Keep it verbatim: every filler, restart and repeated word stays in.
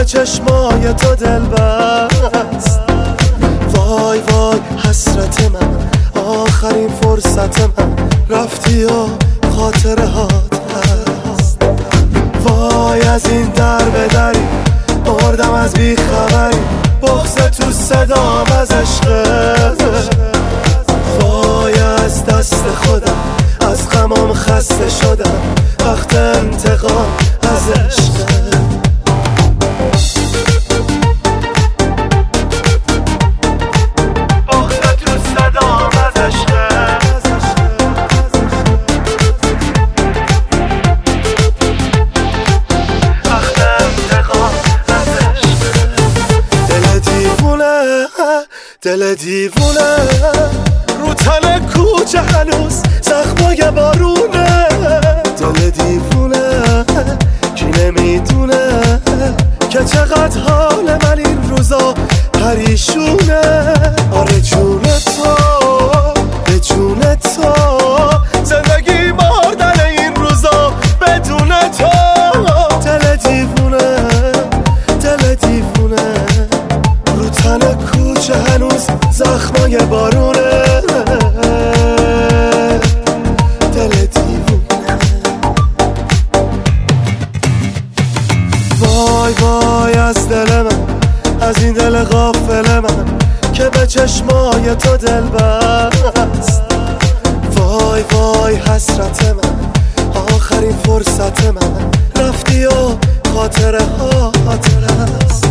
چشمای تو دل بست. وای وای حسرت من، آخرین فرصت من، رفتی و خاطره هات هست. وای از این در به دری مردم از بیخبری، بغض تو صدام از عشقت. وای از دست خودم، از غمام خسته شدم، وقت انتقام از عشقت. دل دیوونه رو تن کوچه هنوز زخمای بارونه. دل دیوونه کی نمیدونه که چقدر حال من این روزا پریشونه. آره جون تو به جون تو، زندگی مردن این روزا بدون تو. دل دیوونه دل دیوونه رو تن کوچه هنوز زخمای بارونه. دل دیوونه. وای وای از دل من، از این دل غافل من که به چشمای تو دل بست. وای وای حسرت من، آخرین فرصت من، رفتی و خاطره ها خاطره است.